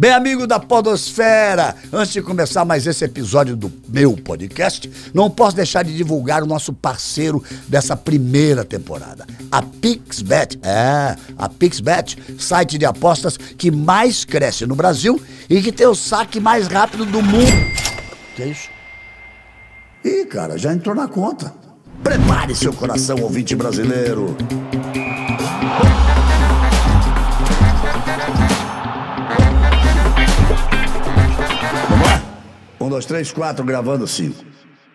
Bem, amigo da Podosfera, antes de começar mais esse episódio do meu podcast, não posso deixar de divulgar o nosso parceiro dessa primeira temporada, a PixBet. A PixBet, site de apostas que mais cresce no Brasil e que tem o saque mais rápido do mundo. Que é isso? Ih, cara, já entrou na conta. Prepare seu coração, ouvinte brasileiro. Vamos lá? 1, 2, 3, 4, gravando 5.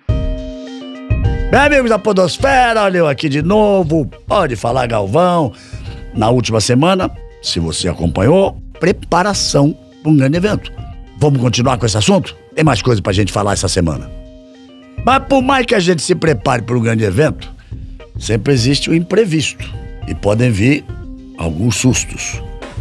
Bem, amigos da Podosfera, olha eu aqui de novo. Pode falar, Galvão. Na última semana, se você acompanhou, preparação para um grande evento. Vamos continuar com esse assunto? Tem mais coisa pra gente falar essa semana. Mas por mais que a gente se prepare para um grande evento, sempre existe o imprevisto. E podem vir alguns sustos.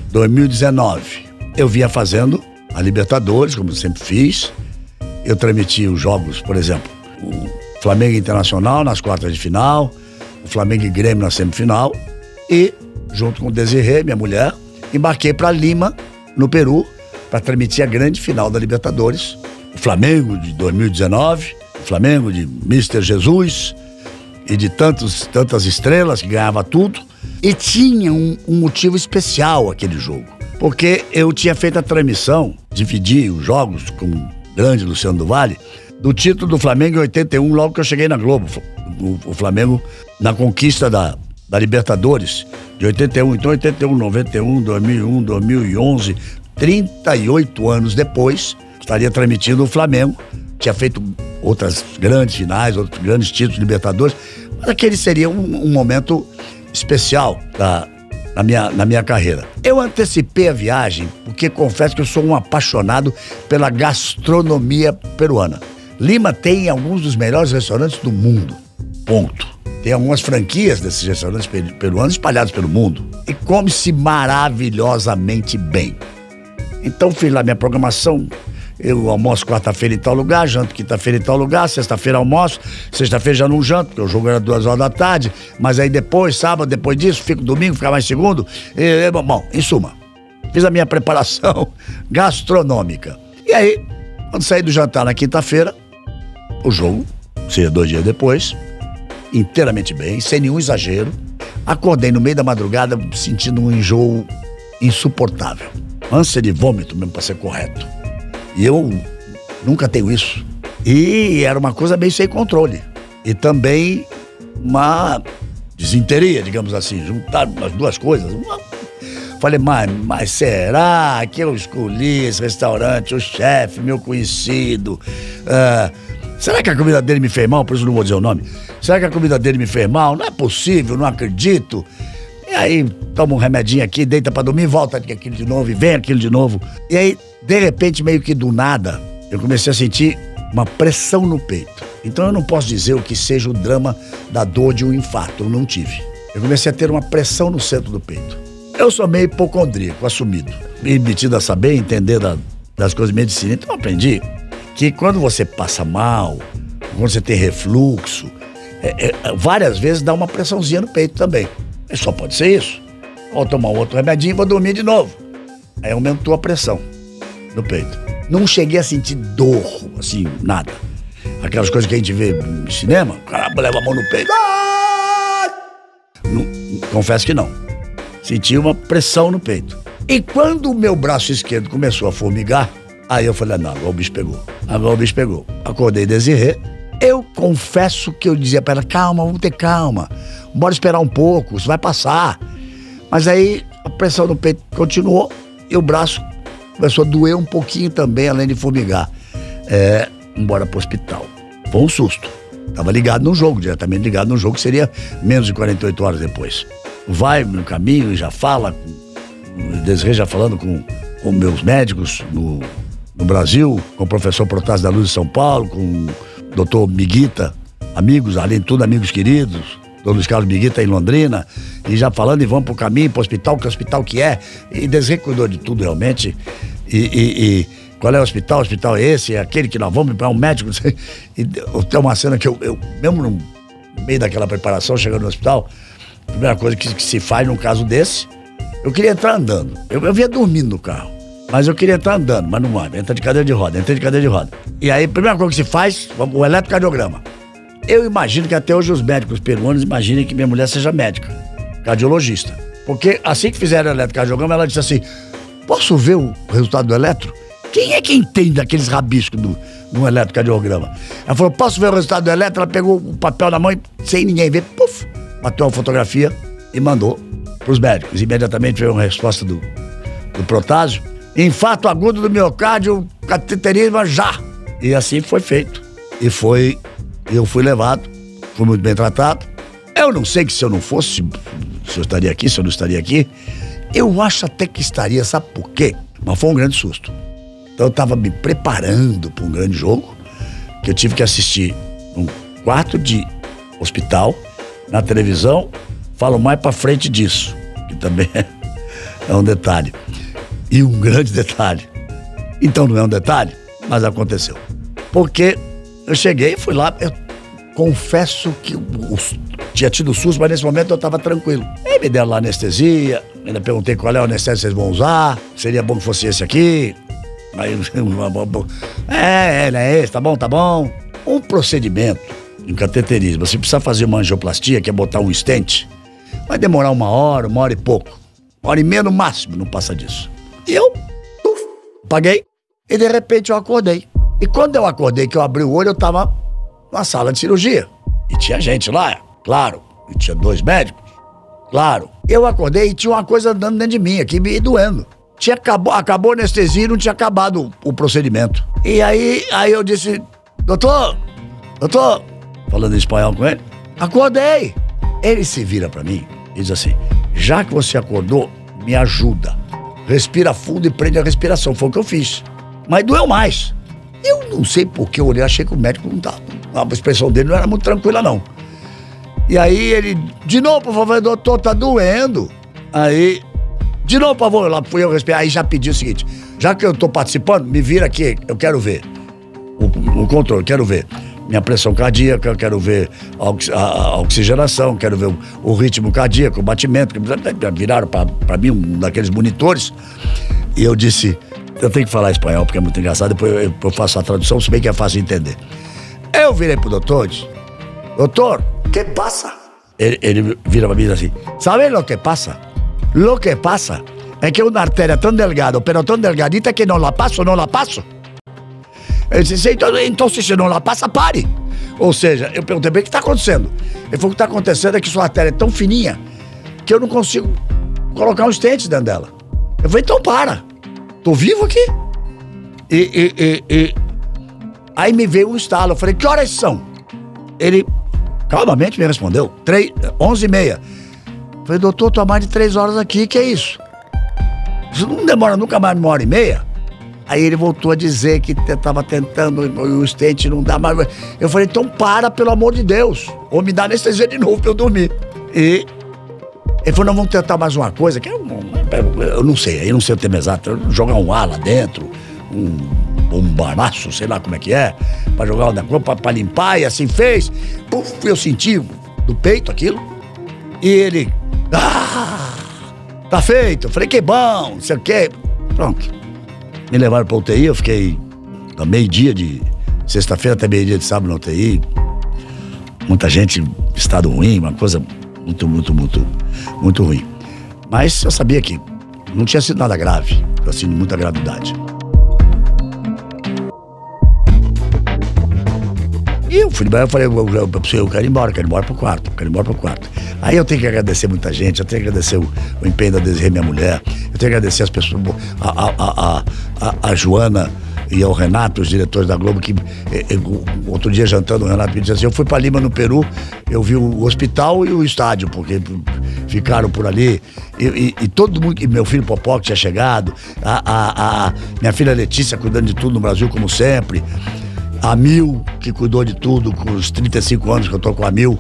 2019, eu vinha fazendo a Libertadores, como eu sempre fiz. Eu transmiti os jogos, por exemplo, o Flamengo Internacional nas quartas de final, o Flamengo e Grêmio na semifinal. E, junto com o Desirê, minha mulher, embarquei para Lima, no Peru, para transmitir a grande final da Libertadores. O Flamengo de 2019, o Flamengo de Mr. Jesus e de tantas estrelas que ganhava tudo. E tinha um motivo especial aquele jogo, porque eu tinha feito a transmissão, dividi os jogos com o grande Luciano do Vale, do título do Flamengo em 81, logo que eu cheguei na Globo. O Flamengo na conquista da Libertadores de 81, então 81, 91, 2001, 2011, 38 anos depois, estaria transmitindo o Flamengo. Tinha feito outras grandes finais, outros grandes títulos de Libertadores, mas aquele seria um momento especial na minha carreira. Eu antecipei a viagem porque confesso que eu sou um apaixonado pela gastronomia peruana. Lima tem alguns dos melhores restaurantes do mundo, ponto. Tem algumas franquias desses restaurantes peruanos espalhados pelo mundo e come-se maravilhosamente bem. Então fiz lá minha programação. Eu almoço quarta-feira em tal lugar, janto quinta-feira em tal lugar, sexta-feira almoço, sexta-feira já não janto, porque o jogo era 2 horas da tarde, mas aí depois, sábado, depois disso, fico domingo, fica mais segundo. Bom, em suma, fiz a minha preparação gastronômica. E aí, quando saí do jantar na quinta-feira, o jogo, seria 2 dias depois, inteiramente bem, sem nenhum exagero, acordei no meio da madrugada sentindo um enjoo insuportável. Ânsia de vômito mesmo, para ser correto. E eu nunca tenho isso. E era uma coisa meio sem controle. E também uma desinteria, digamos assim. Juntar as duas coisas. Falei, mas será que eu escolhi esse restaurante, o chefe, meu conhecido? Será que a comida dele me fez mal? Por isso não vou dizer o nome. Será que a comida dele me fez mal? Não é possível, não acredito. E aí, toma um remedinho aqui, deita pra dormir, volta aquilo de novo e vem aquilo de novo. E aí, de repente, meio que do nada, eu comecei a sentir uma pressão no peito. Então eu não posso dizer o que seja o drama da dor de um infarto, eu não tive. Eu comecei a ter uma pressão no centro do peito. Eu sou meio hipocondríaco, assumido. Me metido a saber, entender das coisas de medicina. Então eu aprendi que quando você passa mal, quando você tem refluxo, várias vezes dá uma pressãozinha no peito também. Só pode ser isso. Vou tomar outro remedinho e vou dormir de novo. Aí aumentou a pressão no peito. Não cheguei a sentir dor, assim, nada. Aquelas coisas que a gente vê no cinema, o cara leva a mão no peito. Não, confesso que não. Senti uma pressão no peito. E quando o meu braço esquerdo começou a formigar, aí eu falei, não, agora o bicho pegou. Agora o bicho pegou. Acordei Desirê. Eu confesso que eu dizia pra ela, calma, vamos ter calma. Bora esperar um pouco, isso vai passar. Mas aí a pressão no peito continuou e o braço começou a doer um pouquinho também, além de formigar. Embora pro hospital. Foi um susto. Tava ligado no jogo, diretamente ligado no jogo, que seria menos de 48 horas depois. Vai no caminho e já fala, o Desirê já falando com meus médicos no Brasil, com o professor Protásio da Luz de São Paulo, com o doutor Miguita, amigos, além de tudo, amigos queridos, do Luiz Carlos Miguita em Londrina, e já falando e vamos pro caminho, pro hospital, que hospital que é, e Desirê cuidou de tudo realmente, e qual é o hospital? O hospital é esse, é aquele que nós vamos para um médico, não sei. E tem uma cena que eu mesmo no meio daquela preparação, chegando no hospital, a primeira coisa que se faz num caso desse, eu queria entrar andando, eu vinha dormindo no carro, Mas eu queria entrar andando, mas não vai. Entra de cadeira de roda, entrei de cadeira de roda. E aí, a primeira coisa que se faz, o eletrocardiograma. Eu imagino que até hoje os médicos peruanos imaginem que minha mulher seja médica, cardiologista. Porque assim que fizeram o eletrocardiograma, ela disse assim, posso ver o resultado do eletro? Quem é que entende aqueles rabiscos do eletrocardiograma? Ela falou, posso ver o resultado do eletro? Ela pegou o papel na mão e, sem ninguém ver, puf, bateu a fotografia e mandou pros médicos. Imediatamente veio uma resposta do Protásio. Infarto agudo do miocárdio, cateterismo já. E assim foi feito. Eu fui levado, fui muito bem tratado. Eu não sei que se eu não fosse, se eu estaria aqui, se eu não estaria aqui. Eu acho até que estaria, sabe por quê? Mas foi um grande susto. Então eu estava me preparando para um grande jogo, que eu tive que assistir num quarto de hospital, na televisão. Falo mais para frente disso, que também é um detalhe. E um grande detalhe. Então não é um detalhe, mas aconteceu. Porque eu cheguei e fui lá, eu confesso que tinha tido susto, mas nesse momento eu estava tranquilo. Aí me deram lá anestesia, ainda perguntei qual é o anestésico que vocês vão usar, seria bom que fosse esse aqui. Aí, é esse, tá bom. Um procedimento em cateterismo, você precisa fazer uma angioplastia, que é botar um stent, vai demorar 1 hora, 1 hora e pouco. 1 hora e meia no máximo, não passa disso. E eu, paguei, e de repente eu acordei. E quando eu acordei, que eu abri o olho, eu tava numa sala de cirurgia. E tinha gente lá, claro. E tinha 2 médicos, claro. Eu acordei e tinha uma coisa andando dentro de mim, aqui me doendo. Acabou a anestesia e não tinha acabado o procedimento. E aí eu disse, doutor, falando em espanhol com ele, acordei. Ele se vira pra mim e diz assim, já que você acordou, me ajuda. Respira fundo e prende a respiração. Foi o que eu fiz. Mas doeu mais. Eu não sei porque eu olhei, achei que o médico não tava. A expressão dele não era muito tranquila, não. E aí ele, de novo, por favor, doutor, tá doendo. Aí, de novo, por favor, lá fui eu respirar. Aí já pedi o seguinte, já que eu tô participando, me vira aqui, eu quero ver o controle, quero ver minha pressão cardíaca, quero ver a oxigenação, quero ver o ritmo cardíaco, o batimento, que viraram pra mim um daqueles monitores. E eu disse, eu tenho que falar espanhol porque é muito engraçado, depois eu faço a tradução, se bem que é fácil de entender. Eu virei pro doutor e disse, doutor, que passa? Ele vira pra mim assim, sabe lo que pasa? Lo que pasa é que uma artéria tão delgada, pero tão delgadita que não la passo. Ele disse, então se não la passa, pare. Ou seja, eu perguntei bem o que está acontecendo. Ele falou, o que está acontecendo é que sua artéria é tão fininha que eu não consigo colocar um stent dentro dela. Eu falei, então para. Tô vivo aqui. Aí me veio um estalo. Eu falei, que horas são? Ele calmamente me respondeu, 11h30. Eu falei, doutor, tô há mais de 3 horas aqui, que é isso? Isso não demora nunca mais de 1h30? Aí ele voltou a dizer que estava tentando, o stent não dá mais. Eu falei, então para, pelo amor de Deus. Ou me dá anestesia de novo pra eu dormir. E ele falou, não, vamos tentar mais uma coisa, que eu não sei o termo exato, jogar um ar lá dentro, um baraço, sei lá como é que é, pra jogar uma coisa, pra limpar, e assim fez. Puf, eu senti do peito aquilo. E ele, tá feito. Eu falei, que bom, não sei o quê. Pronto. Me levaram pra UTI, eu fiquei da meio-dia de sexta-feira até meio-dia de sábado na UTI. Muita gente em estado ruim, uma coisa muito ruim. Mas eu sabia que não tinha sido nada grave, assim, muita gravidade. E eu falei, eu quero ir embora pro quarto. Aí eu tenho que agradecer muita gente, eu tenho que agradecer o empenho da Desirê, minha mulher, eu tenho que agradecer as pessoas, a Joana e ao Renato, os diretores da Globo, que outro dia jantando, o Renato me disse assim, eu fui pra Lima, no Peru, eu vi o hospital e o estádio, porque ficaram por ali, e todo mundo, e meu filho Popó, que tinha chegado, minha filha Letícia cuidando de tudo no Brasil, como sempre, a Mil, que cuidou de tudo, com os 35 anos que eu tô com a Mil,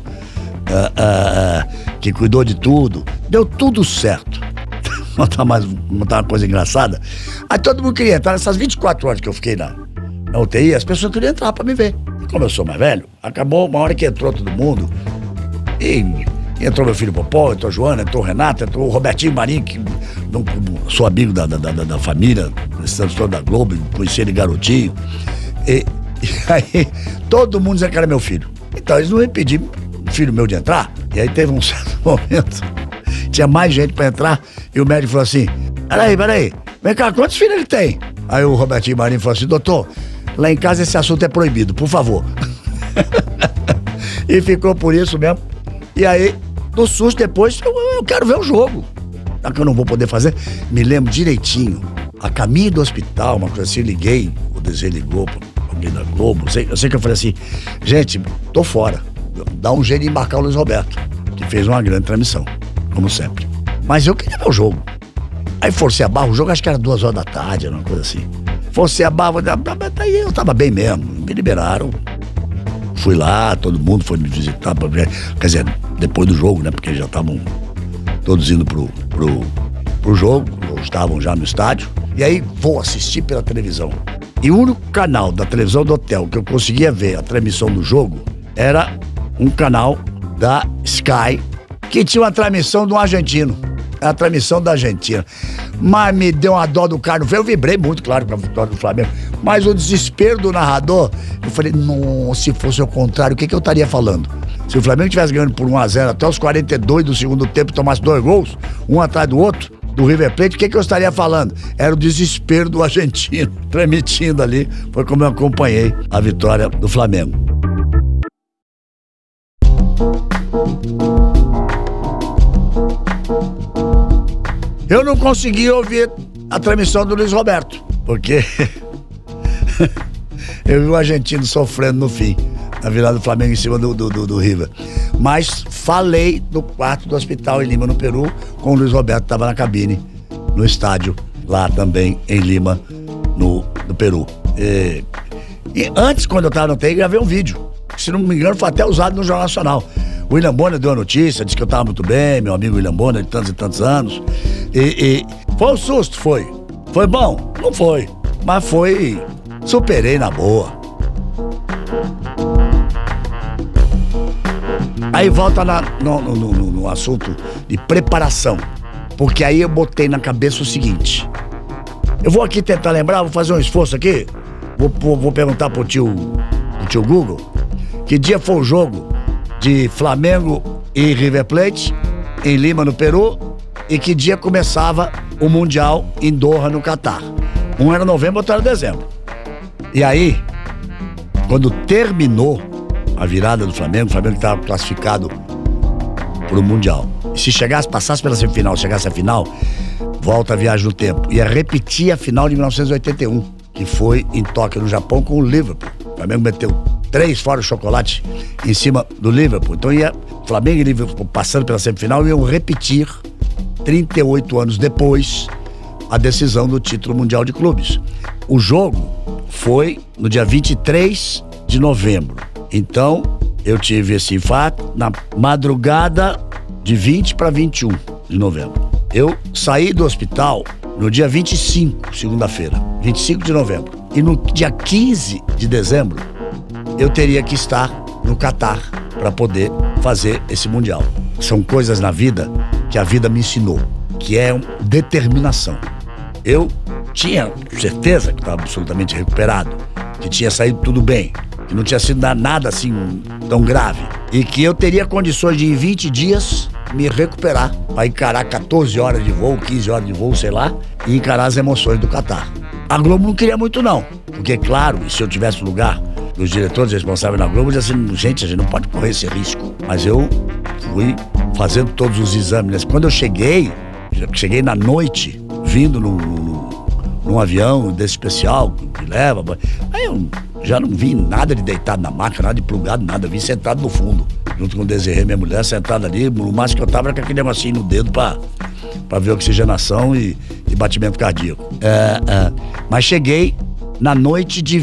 que cuidou de tudo, deu tudo certo. Montar uma coisa engraçada. Aí todo mundo queria entrar, nessas 24 horas que eu fiquei na UTI, as pessoas queriam entrar pra me ver. E como eu sou mais velho, acabou uma hora que entrou todo mundo, e Entrou meu filho Popó, entrou a Joana, entrou o Renato, entrou o Robertinho Marinho, que sou amigo da família, esses anos todos da Globo, conheci ele garotinho. E aí, todo mundo dizia que era meu filho. Então, eles não impediram o filho meu de entrar. E aí teve um certo momento, tinha mais gente pra entrar, e o médico falou assim, peraí, vem cá, quantos filhos ele tem? Aí o Robertinho Marinho falou assim, doutor, lá em casa esse assunto é proibido, por favor. E ficou por isso mesmo. E aí, no susto depois, eu quero ver o jogo. Já que eu não vou poder fazer, me lembro direitinho. A caminho do hospital, uma coisa assim, liguei, o DG ligou pra alguém da Globo. Eu sei que eu falei assim, gente, tô fora. Dá um jeito de embarcar o Luiz Roberto, que fez uma grande transmissão, como sempre. Mas eu queria ver o jogo. Aí forcei a barra, o jogo acho que era 2 horas da tarde, uma coisa assim. Forcei a barra, aí eu tava bem mesmo, me liberaram. Fui lá, todo mundo foi me visitar, quer dizer, depois do jogo, né? Porque já estavam todos indo pro jogo, ou estavam já no estádio. E aí vou assistir pela televisão. E o único canal da televisão do hotel que eu conseguia ver a transmissão do jogo era um canal da Sky, que tinha uma transmissão de um argentino. A transmissão da Argentina. Mas me deu uma dó do cara. Eu vibrei muito, claro, com a vitória do Flamengo. Mas o desespero do narrador, eu falei, não, se fosse o contrário, o que eu estaria falando? Se o Flamengo estivesse ganhando por 1-0 até os 42 do segundo tempo e tomasse 2 gols, um atrás do outro, do River Plate, o que eu estaria falando? Era o desespero do argentino, transmitindo ali. Foi como eu acompanhei a vitória do Flamengo. Eu não consegui ouvir a transmissão do Luiz Roberto, porque eu vi o argentino sofrendo no fim, na virada do Flamengo em cima do River. Mas falei do quarto do hospital em Lima, no Peru, com o Luiz Roberto, que estava na cabine, no estádio, lá também em Lima, no Peru. E antes, quando eu estava no TI, gravei um vídeo, que, se não me engano, foi até usado no Jornal Nacional. O William Bonner deu a notícia, disse que eu estava muito bem, meu amigo William Bonner, de tantos e tantos anos. E foi um susto, foi. Foi bom? Não foi. Mas foi... Superei na boa. Aí volta no assunto de preparação. Porque aí eu botei na cabeça o seguinte. Eu vou aqui tentar lembrar, vou fazer um esforço aqui. Vou perguntar pro tio Google que dia foi o jogo de Flamengo e River Plate em Lima, no Peru, e que dia começava o Mundial em Doha, no Catar. Um era novembro, outro era dezembro. E aí, quando terminou a virada do Flamengo, o Flamengo estava classificado para o Mundial. E se passasse pela semifinal, chegasse à final, volta a viagem no tempo. Ia repetir a final de 1981, que foi em Tóquio, no Japão, com o Liverpool. O Flamengo meteu 3 fora de chocolate em cima do Liverpool. Então ia Flamengo e Liverpool passando pela semifinal, iam repetir 38 anos depois a decisão do título mundial de clubes. O jogo foi no dia 23 de novembro. Então, eu tive esse infarto na madrugada de 20 para 21 de novembro. Eu saí do hospital no dia 25, segunda-feira, 25 de novembro. E no dia 15 de dezembro, eu teria que estar no Catar para poder fazer esse Mundial. São coisas na vida que a vida me ensinou, que é determinação. Eu tinha certeza que estava absolutamente recuperado, que tinha saído tudo bem, que não tinha sido nada assim tão grave, e que eu teria condições de, em 20 dias, me recuperar para encarar 14 horas de voo, 15 horas de voo, sei lá, e encarar as emoções do Catar. A Globo não queria muito não, porque claro, se eu tivesse lugar dos diretores responsáveis na Globo, eu dizia assim, gente, a gente não pode correr esse risco. Mas eu fui fazendo todos os exames. Quando eu cheguei na noite, vindo num avião desse especial que leva, aí eu já não vi nada de deitado na maca, nada de plugado, nada, eu vi sentado no fundo, junto com o Desirê, minha mulher, sentada ali, no máximo que eu tava era com aquele negocinho no dedo pra ver oxigenação e batimento cardíaco. Mas cheguei na noite de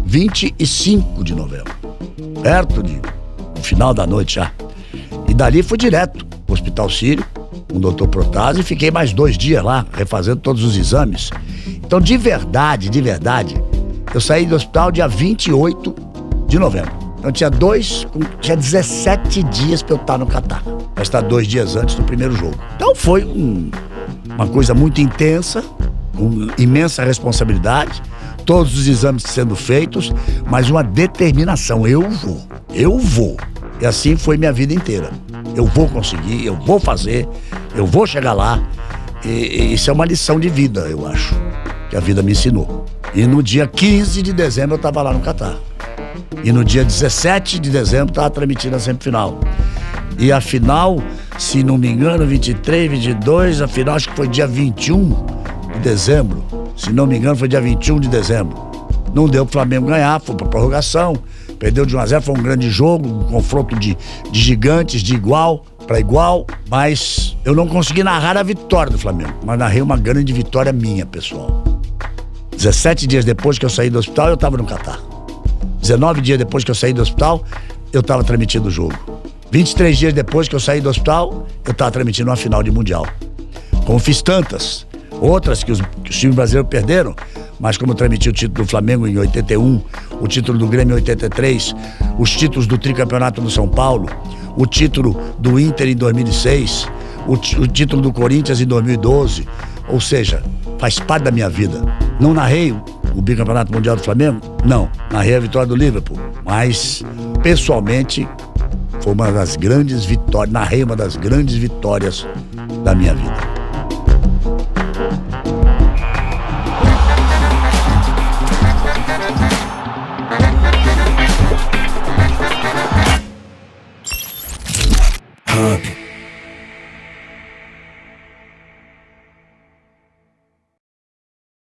25 de novembro, perto do final da noite já. E dali fui direto pro Hospital Sírio, com o doutor Protásio, e fiquei mais 2 dias lá, refazendo todos os exames. Então, de verdade, eu saí do hospital dia 28 de novembro. Então tinha 17 dias pra eu estar no Catar. Pra estar 2 dias antes do primeiro jogo. Então foi uma coisa muito intensa, com imensa responsabilidade, todos os exames sendo feitos, mas uma determinação. Eu vou. E assim foi minha vida inteira. Eu vou conseguir, eu vou fazer, eu vou chegar lá. E isso é uma lição de vida, eu acho, que a vida me ensinou. E no dia 15 de dezembro eu estava lá no Catar. E no dia 17 de dezembro estava transmitindo a semifinal. E a final, se não me engano, 23, 22, a final acho que foi dia 21 de dezembro. Se não me engano, foi dia 21 de dezembro. Não deu pro Flamengo ganhar, foi pra prorrogação. Perdeu de 1-0, foi um grande jogo, um confronto de gigantes, de igual para igual. Mas eu não consegui narrar a vitória do Flamengo, mas narrei uma grande vitória minha, pessoal. 17 dias depois que eu saí do hospital, eu estava no Catar. 19 dias depois que eu saí do hospital, eu estava transmitindo o jogo. 23 dias depois que eu saí do hospital, eu estava transmitindo uma final de Mundial. Como fiz tantas, outras que os times brasileiros perderam, mas como eu transmiti o título do Flamengo em 81, o título do Grêmio em 83, os títulos do tricampeonato do São Paulo, o título do Inter em 2006, o título do Corinthians em 2012, ou seja, faz parte da minha vida. Não narrei o bicampeonato mundial do Flamengo? Não. Narrei a vitória do Liverpool, mas pessoalmente foi uma das grandes vitórias, narrei uma das grandes vitórias da minha vida.